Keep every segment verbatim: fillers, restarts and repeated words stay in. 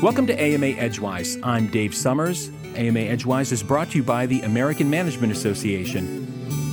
Welcome to A M A Edgewise. I'm Dave Summers. A M A Edgewise is brought to you by the American Management Association.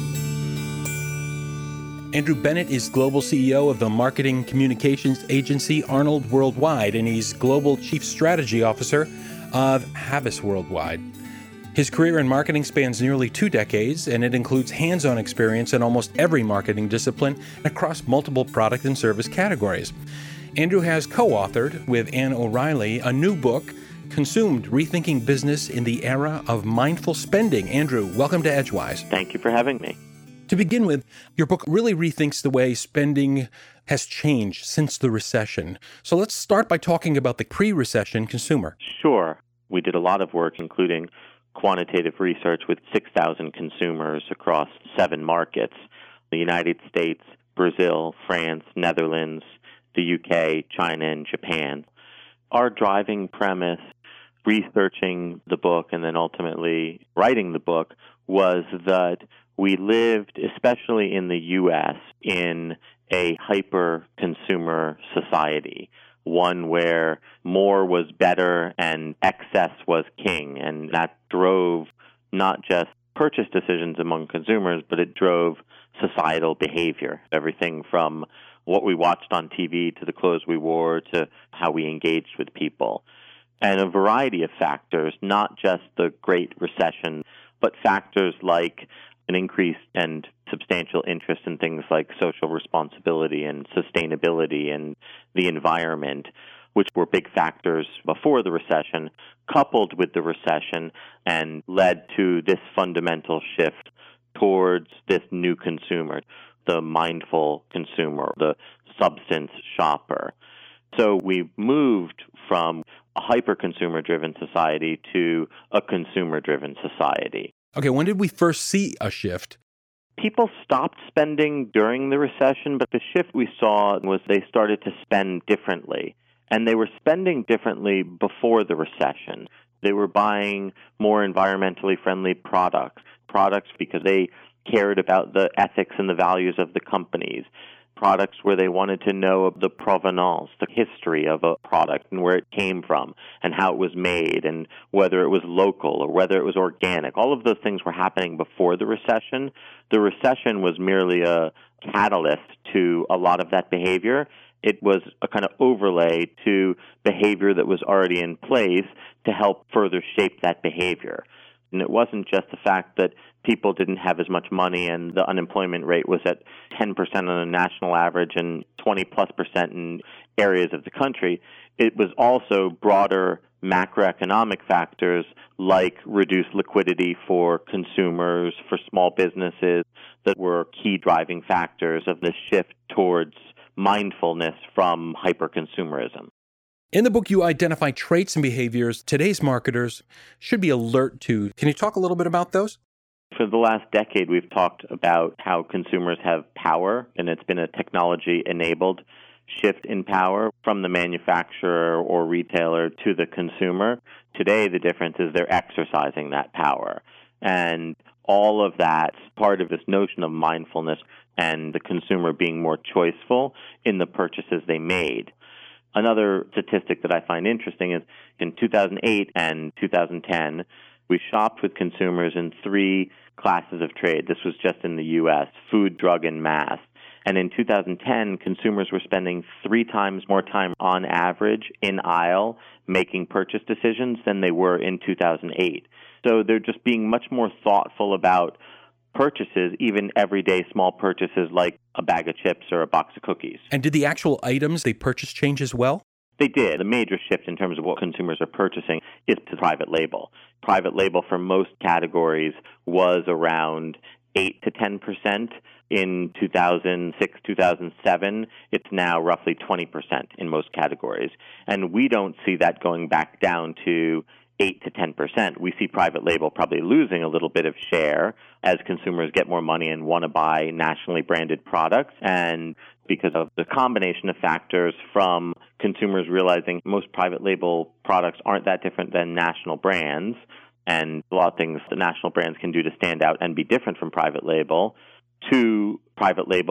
Andrew Bennett is Global C E O of the marketing communications agency Arnold Worldwide, and he's Global Chief Strategy Officer of Havas Worldwide. His career in marketing spans nearly two decades, and it includes hands-on experience in almost every marketing discipline across multiple product and service categories. Andrew has co-authored with Anne O'Reilly a new book, Consumed: Rethinking Business in the Era of Mindful Spending. Andrew, welcome to Edgewise. Thank you for having me. To begin with, your book really rethinks the way spending has changed since the recession. So let's start by talking about the pre-recession consumer. Sure. We did a lot of work, including quantitative research with six thousand consumers across seven markets: the United States, Brazil, France, Netherlands, the U K, China, and Japan. Our driving premise, researching the book and then ultimately writing the book, was that we lived, especially in the U S, in a hyper-consumer society, one where more was better and excess was king. And that drove not just purchase decisions among consumers, but it drove societal behavior, everything from what we watched on T V to the clothes we wore to how we engaged with people. And a variety of factors, not just the Great Recession, but factors like an increase and substantial interest in things like social responsibility and sustainability and the environment, which were big factors before the recession, coupled with the recession and led to this fundamental shift towards this new consumer, the mindful consumer, the substance shopper. So we moved from a hyper-consumer-driven society to a consumer-driven society. Okay, when did we first see a shift? People stopped spending during the recession, but the shift we saw was they started to spend differently. And they were spending differently before the recession. They were buying more environmentally friendly products, products because they cared about the ethics and the values of the companies, products where they wanted to know the provenance, the history of a product and where it came from and how it was made and whether it was local or whether it was organic. All of those things were happening before the recession. The recession was merely a catalyst to a lot of that behavior. It was a kind of overlay to behavior that was already in place to help further shape that behavior. And it wasn't just the fact that people didn't have as much money and the unemployment rate was at ten percent on a national average and twenty plus percent in areas of the country. It was also broader macroeconomic factors like reduced liquidity for consumers, for small businesses, that were key driving factors of this shift towards mindfulness from hyper-consumerism. In the book, you identify traits and behaviors today's marketers should be alert to. Can you talk a little bit about those? For the last decade, we've talked about how consumers have power, and it's been a technology-enabled shift in power from the manufacturer or retailer to the consumer. Today, the difference is they're exercising that power. And all of that's part of this notion of mindfulness and the consumer being more choiceful in the purchases they made. Another statistic that I find interesting is in two thousand eight and two thousand ten, we shopped with consumers in three classes of trade. This was just in the U S, food, drug, and mass. And in two thousand ten, consumers were spending three times more time on average in aisle making purchase decisions than they were in two thousand eight. So they're just being much more thoughtful about purchases, even everyday small purchases like a bag of chips or a box of cookies. And did the actual items they purchased change as well? They did. The major shift in terms of what consumers are purchasing is to private label. Private label for most categories was around eight to ten percent. In two thousand six, two thousand seven, it's now roughly twenty percent in most categories. And we don't see that going back down to eight to ten percent. We see private label probably losing a little bit of share as consumers get more money and want to buy nationally branded products. And because of the combination of factors from consumers realizing most private label products aren't that different than national brands, and a lot of things the national brands can do to stand out and be different from private label, to private label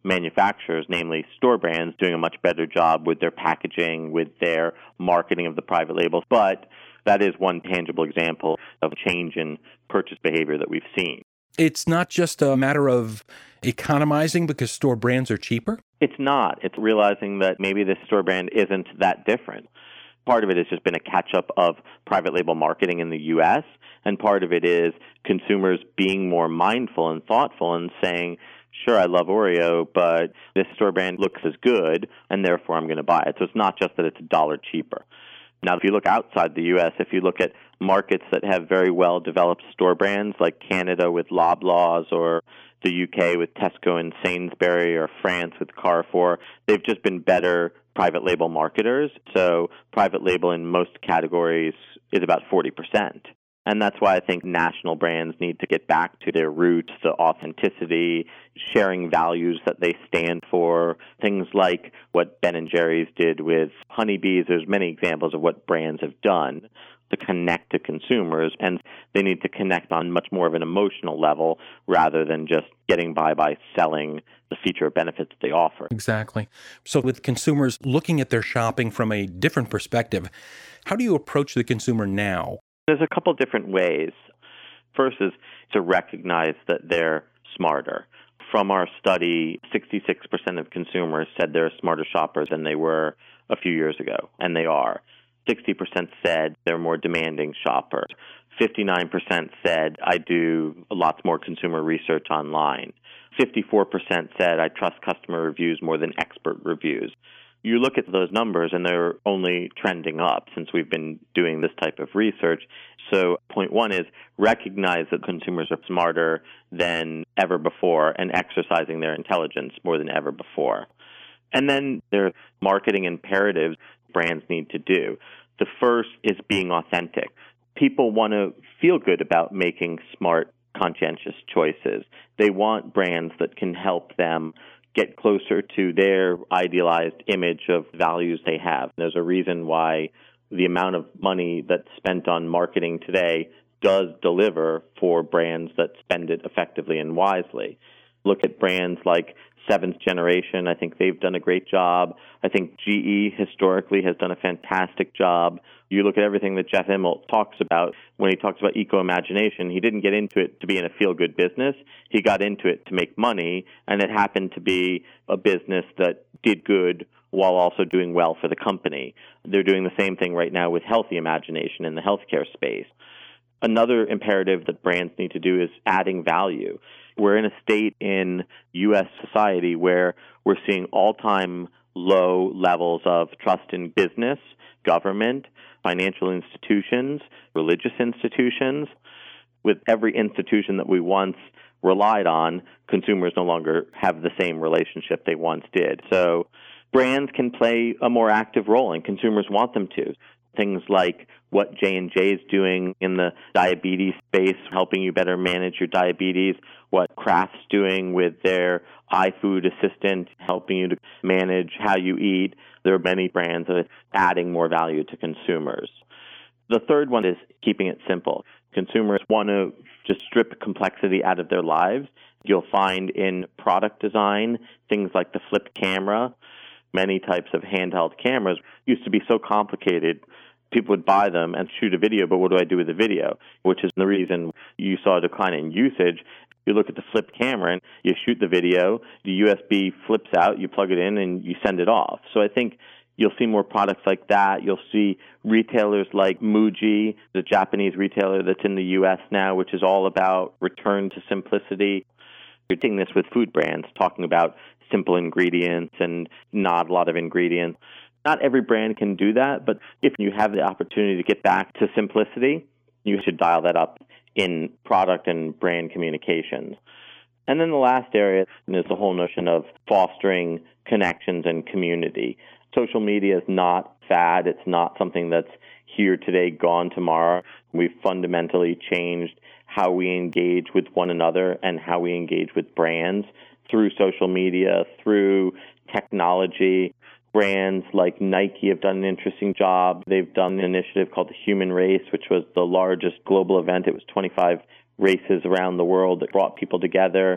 manufacturers, namely store brands, doing a much better job with their packaging, with their marketing of the private labels. But that is one tangible example of a change in purchase behavior that we've seen. It's not just a matter of economizing because store brands are cheaper? It's not. It's realizing that maybe this store brand isn't that different. Part of it has just been a catch-up of private label marketing in the U S, and part of it is consumers being more mindful and thoughtful and saying, sure, I love Oreo, but this store brand looks as good, and therefore I'm going to buy it. So it's not just that it's a dollar cheaper. Now, if you look outside the U S, if you look at markets that have very well-developed store brands, like Canada with Loblaws, or the U K with Tesco and Sainsbury, or France with Carrefour, they've just been better private label marketers. So private label in most categories is about forty percent. And that's why I think national brands need to get back to their roots, the authenticity, sharing values that they stand for, things like what Ben and Jerry's did with honeybees. There's many examples of what brands have done to connect to consumers, and they need to connect on much more of an emotional level rather than just getting by by selling the feature or benefits they offer. Exactly. So with consumers looking at their shopping from a different perspective, how do you approach the consumer now? There's a couple different ways. First is to recognize that they're smarter. From our study, sixty-six percent of consumers said they're smarter shoppers than they were a few years ago, and they are. sixty percent said they're more demanding shoppers. fifty-nine percent said, I do lots more consumer research online. fifty-four percent said, I trust customer reviews more than expert reviews. You look at those numbers, and they're only trending up since we've been doing this type of research. So point one is recognize that consumers are smarter than ever before and exercising their intelligence more than ever before. And then there are marketing imperatives brands need to do. The first is being authentic. People want to feel good about making smart, conscientious choices. They want brands that can help them get closer to their idealized image of values they have. There's a reason why the amount of money that's spent on marketing today does deliver for brands that spend it effectively and wisely. Look at brands like Seventh Generation. I think they've done a great job. I think G E historically has done a fantastic job. You look at everything that Jeff Immelt talks about when he talks about eco-imagination. He didn't get into it to be in a feel-good business. He got into it to make money, and it happened to be a business that did good while also doing well for the company. They're doing the same thing right now with healthy imagination in the healthcare space. Another imperative that brands need to do is adding value. We're in a state in U S society where we're seeing all-time low levels of trust in business, government, financial institutions, religious institutions. With every institution that we once relied on, consumers no longer have the same relationship they once did. So brands can play a more active role, and consumers want them to. Things like what J and J is doing in the diabetes space, helping you better manage your diabetes, what Kraft's doing with their iFood assistant, helping you to manage how you eat. There are many brands that are adding more value to consumers. The third one is keeping it simple. Consumers want to just strip complexity out of their lives. You'll find in product design things like the flip camera. Many types of handheld cameras used to be so complicated. People would buy them and shoot a video, but what do I do with the video? Which is the reason you saw a decline in usage. You look at the flip camera and you shoot the video, the U S B flips out, you plug it in, and you send it off. So I think you'll see more products like that. You'll see retailers like Muji, the Japanese retailer that's in the U S now, which is all about return to simplicity. You're seeing this with food brands, talking about simple ingredients and not a lot of ingredients. Not every brand can do that, but if you have the opportunity to get back to simplicity, you should dial that up in product and brand communications. And then the last area is the whole notion of fostering connections and community. Social media is not fad. It's not something that's here today, gone tomorrow. We've fundamentally changed how we engage with one another and how we engage with brands through social media, through technology. Brands like Nike have done an interesting job. They've done an initiative called the Human Race, which was the largest global event. It was twenty-five races around the world that brought people together.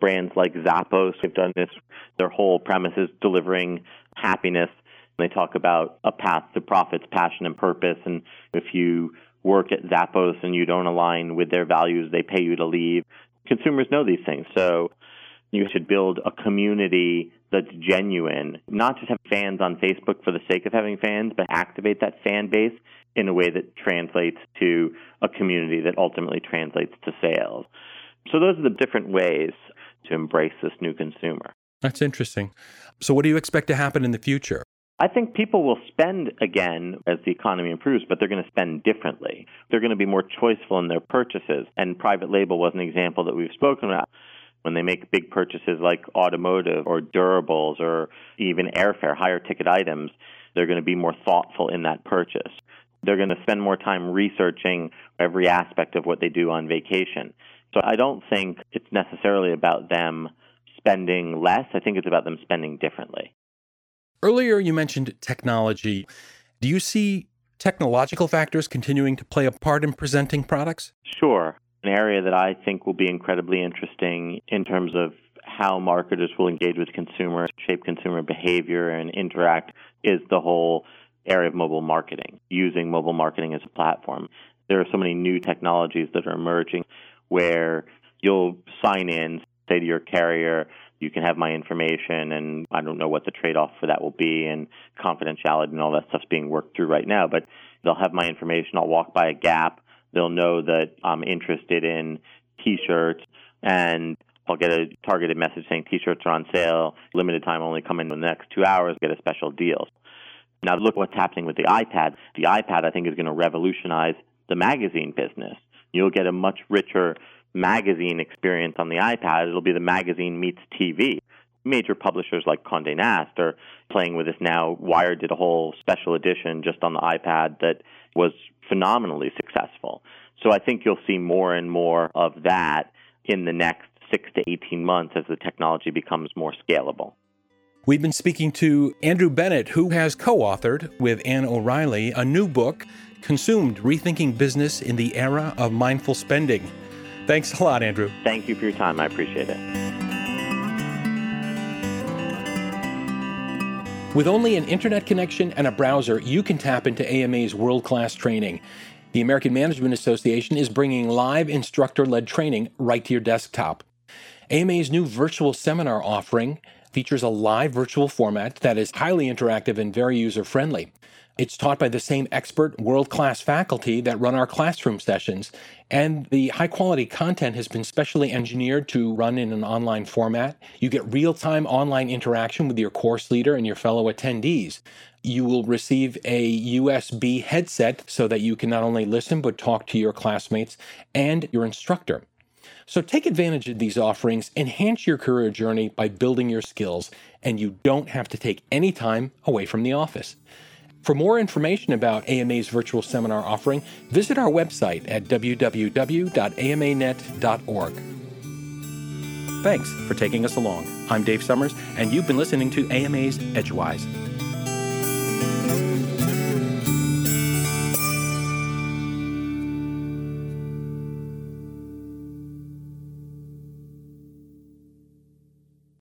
Brands like Zappos have done this. Their whole premise is delivering happiness. They talk about a path to profits, passion, and purpose. And if you work at Zappos and you don't align with their values, they pay you to leave. Consumers know these things. So you should build a community that's genuine, not just have fans on Facebook for the sake of having fans, but activate that fan base in a way that translates to a community that ultimately translates to sales. So those are the different ways to embrace this new consumer. That's interesting. So what do you expect to happen in the future? I think people will spend again as the economy improves, but they're going to spend differently. They're going to be more choiceful in their purchases. And private label was an example that we've spoken about. When they make big purchases like automotive or durables or even airfare, higher ticket items, they're going to be more thoughtful in that purchase. They're going to spend more time researching every aspect of what they do on vacation. So I don't think it's necessarily about them spending less. I think it's about them spending differently. Earlier, you mentioned technology. Do you see technological factors continuing to play a part in presenting products? Sure. An area that I think will be incredibly interesting in terms of how marketers will engage with consumers, shape consumer behavior, and interact is the whole area of mobile marketing, using mobile marketing as a platform. There are so many new technologies that are emerging where you'll sign in, say to your carrier, you can have my information, and I don't know what the trade-off for that will be, and confidentiality and all that stuff's being worked through right now, but they'll have my information. I'll walk by a Gap. They'll know that I'm interested in T-shirts, and I'll get a targeted message saying T-shirts are on sale, limited time only, come in the next two hours, get a special deal. Now look what's happening with the iPad. The iPad, I think, is going to revolutionize the magazine business. You'll get a much richer magazine experience on the iPad. It'll be the magazine meets T V. Major publishers like Condé Nast are playing with this now. Wired did a whole special edition just on the iPad that was phenomenally successful. So I think you'll see more and more of that in the next six to eighteen months as the technology becomes more scalable. We've been speaking to Andrew Bennett, who has co-authored with Anne O'Reilly a new book, Consumed: Rethinking Business in the Era of Mindful Spending. Thanks a lot, Andrew. Thank you for your time. I appreciate it. With only an internet connection and a browser, you can tap into A M A's world-class training. The American Management Association is bringing live instructor-led training right to your desktop. A M A's new virtual seminar offering features a live virtual format that is highly interactive and very user-friendly. It's taught by the same expert, world-class faculty that run our classroom sessions, and the high-quality content has been specially engineered to run in an online format. You get real-time online interaction with your course leader and your fellow attendees. You will receive a U S B headset so that you can not only listen but talk to your classmates and your instructor. So take advantage of these offerings, enhance your career journey by building your skills, and you don't have to take any time away from the office. For more information about A M A's virtual seminar offering, visit our website at w w w dot a m a net dot org. Thanks for taking us along. I'm Dave Summers, and you've been listening to A M A's Edgewise.